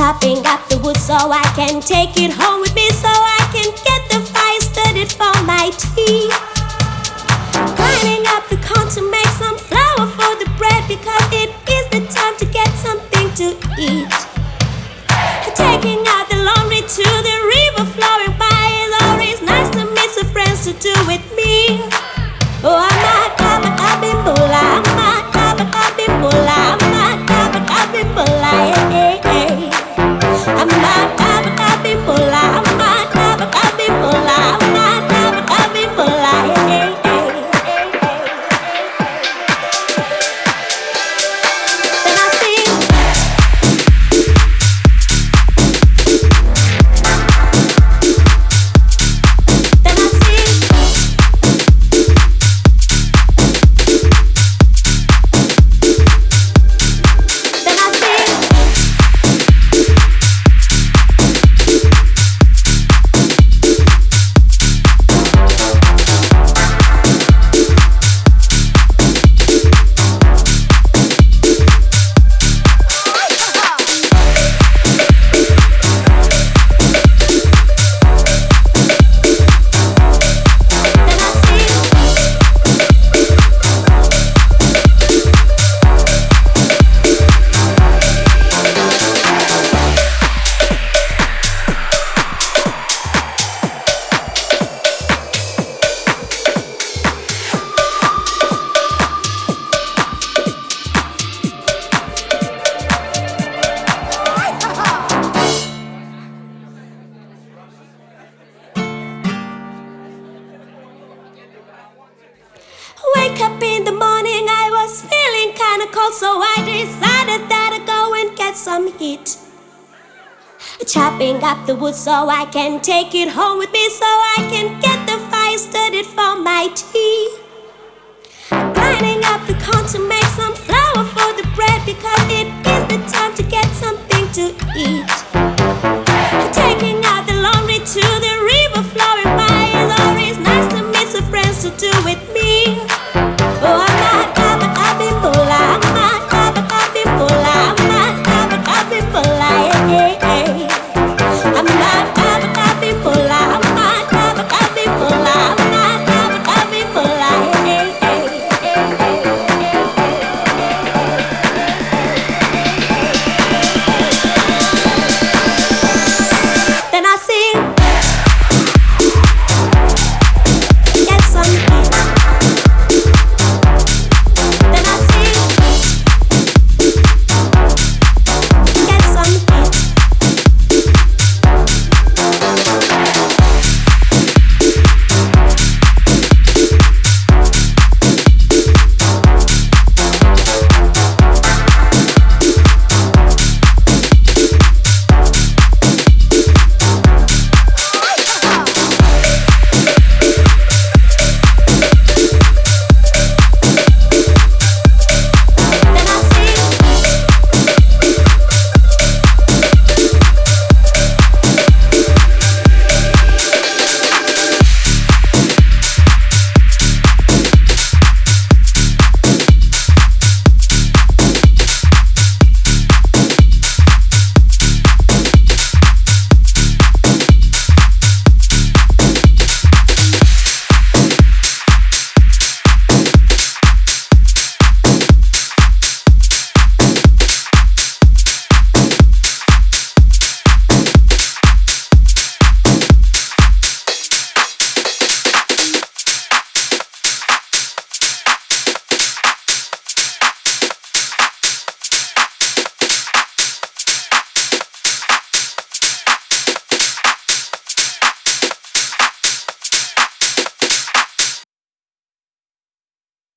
Chopping up the wood so I can take it home with me, so I can get the fire started for my tea. Grinding up the corn to make some flour for the bread, because it is the time to get something to eat. Taking out the laundry to the river flowing by, is always nice to meet some friends to do with me. Oh, I'm not coming up in Bula, I'm not coming up in Bula, I'm not coming up in Bula, hey, hey. I'm not coming up in Bula, I'm not coming up in Bula, I'm not coming up in Bula, hey, hey. Then I sing. Then I sing. Then I sing. Wake up in the morning, I was feeling kinda cold, so I decided that I'd go and get some heat. Chopping up the wood so I can take it home with me, so I can get the fire started for my tea. Grinding up the corn to make